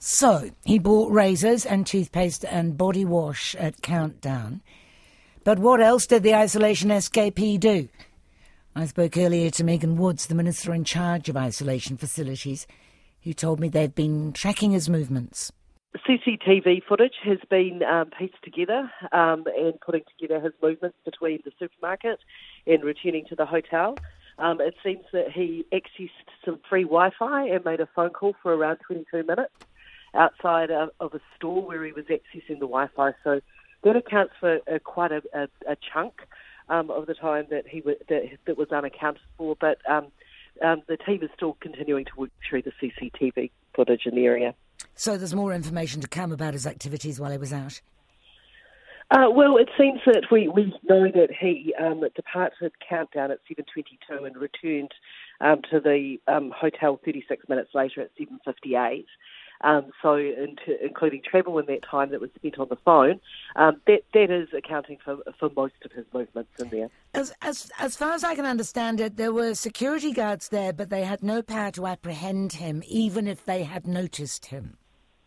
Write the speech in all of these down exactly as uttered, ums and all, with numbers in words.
So, he bought razors and toothpaste and body wash at Countdown. But what else did the isolation escapee do? I spoke earlier to Megan Woods, the Minister in charge of isolation facilities, who told me they've been tracking his movements. C C T V footage has been um, pieced together um, and putting together his movements between the supermarket and returning to the hotel. Um, it seems that he accessed some free Wi-Fi and made a phone call for around twenty-two minutes outside of, of a store where he was accessing the Wi-Fi. So that accounts for uh, quite a, a, a chunk um, of the time that he w- that, that was unaccounted for. But um, um, the team is still continuing to work through the C C T V footage in the area. So there's more information to come about his activities while he was out? Uh, well, it seems that we, we know that he um, departed Countdown at seven twenty-two and returned um, to the um, hotel thirty-six minutes later at seven fifty-eight. Um, so, into, including travel in that time that was spent on the phone, um, that that is accounting for for most of his movements in there. As as as far as I can understand it, there were security guards there, but they had no power to apprehend him, even if they had noticed him.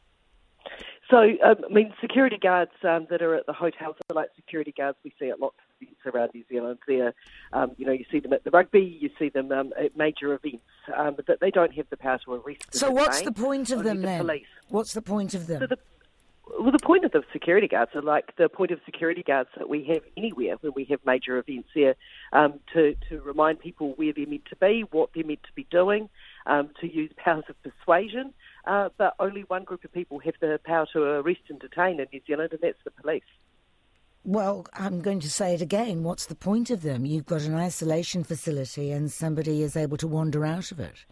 So, um, I mean, security guards um, that are at the hotels are like security guards we see at lots of events around New Zealand. They're, um, you know, you see them at the rugby, you see them um, at major events, um, but they don't have the power to arrest. So what's the point of them the then? Police. What's the point of them? So the, well, the point of the security guards are like the point of security guards that we have anywhere when we have major events there, um, to, to remind people where they're meant to be, what they're meant to be doing, um, to use powers of persuasion. Uh, but only one group of people have the power to arrest and detain in New Zealand, and that's the police. Well, I'm going to say it again. What's the point of them? You've got an isolation facility and somebody is able to wander out of it.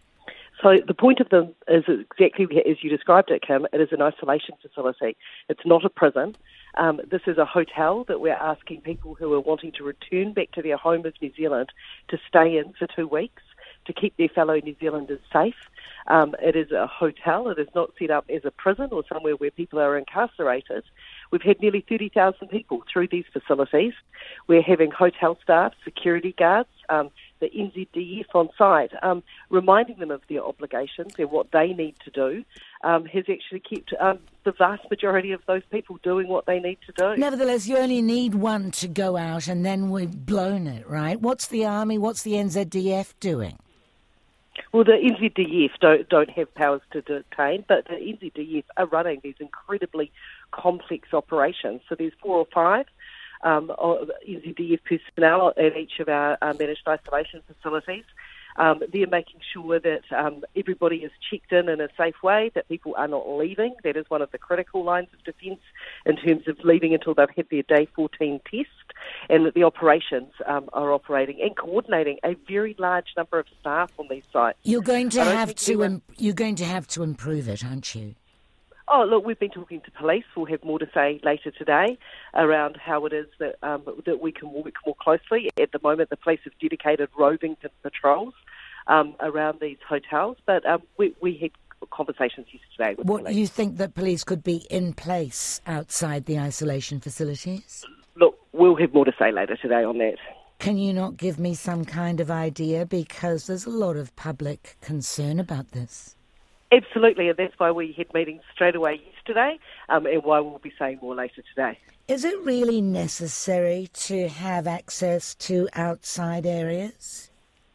So the point of them is exactly as you described it, Kim. It is an isolation facility. It's not a prison. Um, this is a hotel that we're asking people who are wanting to return back to their home of New Zealand to stay in for two weeks to keep their fellow New Zealanders safe. Um, it is a hotel. It is not set up as a prison or somewhere where people are incarcerated. We've had nearly thirty thousand people through these facilities. We're having hotel staff, security guards, um, the N Z D F on site, um, reminding them of their obligations and what they need to do, um, has actually kept um, the vast majority of those people doing what they need to do. Nevertheless, you only need one to go out and then we've blown it, right? What's the Army, what's the N Z D F doing? Well, the N Z D F don't, don't have powers to detain, but the N Z D F are running these incredibly complex operations. So there's four or five um, N Z D F personnel at each of our uh, managed isolation facilities. Um, they're making sure that um, everybody is checked in in a safe way, that people are not leaving. That is one of the critical lines of defence in terms of leaving until they've had their day fourteen test, and that the operations um, are operating and coordinating a very large number of staff on these sites. You're going to have to Im- you're going to have to improve it, aren't you? Oh, look, we've been talking to police. We'll have more to say later today around how it is that um, that we can work more closely. At the moment, the police have dedicated roving patrols um, around these hotels, but um, we, we had conversations yesterday with what, police. You think that police could be in place outside the isolation facilities? Look, we'll have more to say later today on that. Can you not give me some kind of idea? Because there's a lot of public concern about this. Absolutely, and that's why we had meetings straight away yesterday, um, and why we'll be saying more later today. Is it really necessary to have access to outside areas?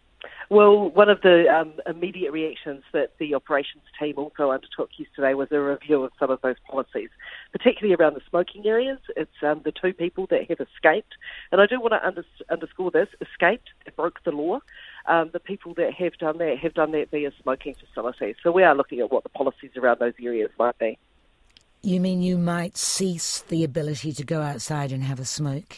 Well, one of the um, immediate reactions that the operations team also undertook yesterday was a review of some of those policies, particularly around the smoking areas. It's um, the two people that have escaped, and I do want to under- underscore this, escaped, they broke the law. Um, the people that have done that have done that via smoking facilities. So we are looking at what the policies around those areas might be. You mean you might cease the ability to go outside and have a smoke?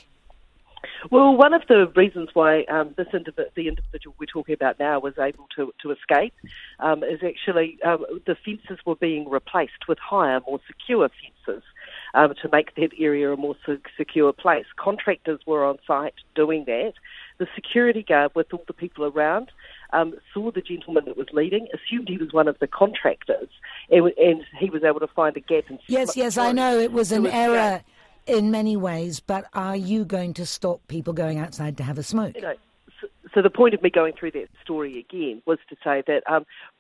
Well, one of the reasons why um, this indiv- the individual we're talking about now was able to, to escape um, is actually um, the fences were being replaced with higher, more secure fences um, to make that area a more se- secure place. Contractors were on site doing that. The security guard with all the people around um, saw the gentleman that was leading, assumed he was one of the contractors, and, and he was able to find a gap. And yes, yes, I know it was an error in many ways, but are you going to stop people going outside to have a smoke? You know, so, so the point of me going through that story again was to say that um,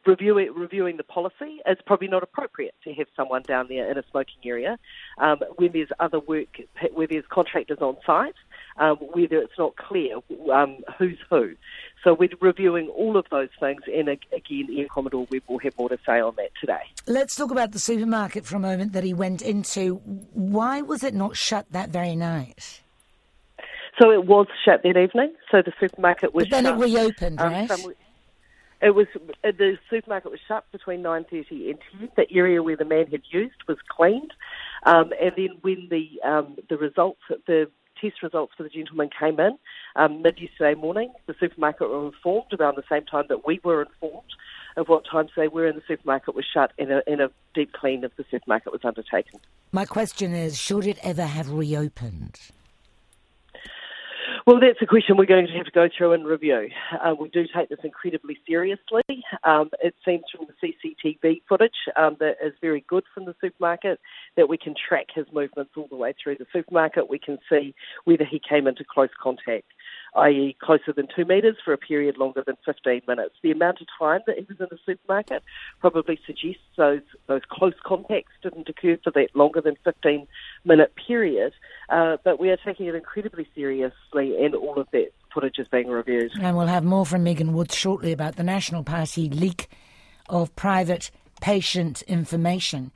reviewing, reviewing the policy. It's probably not appropriate to have someone down there in a smoking area um, when there's other work, where there's contractors on site, um, whether it's not clear um, who's who. So we're reviewing all of those things, and again, Ian Commodore Webb will have more to say on that today. Let's talk about the supermarket for a moment that he went into. Why was it not shut that very night? So it was shut that evening, so the supermarket was shut. But then shut. It reopened, um, right? Some, it was, the supermarket was shut between nine thirty and ten. The area where the man had used was cleaned. Um, and then when the um, the results, the test results for the gentleman came in um, mid-yesterday morning, the supermarket were informed around the same time that we were informed of what times they were, and the supermarket was shut and a, and a deep clean of the supermarket was undertaken. My question is, should it ever have reopened? Well, that's a question we're going to have to go through and review. Uh, we do take this incredibly seriously. Um, it seems from the C C T V footage um, that is very good from the supermarket that we can track his movements all the way through the supermarket. We can see whether he came into close contact, that is closer than two metres for a period longer than fifteen minutes. The amount of time that he was in the supermarket probably suggests those those close contacts didn't occur for that longer than fifteen minute period. Uh, but we are taking it incredibly seriously, and all of that footage is being reviewed. And we'll have more from Megan Woods shortly about the National Party leak of private patient information.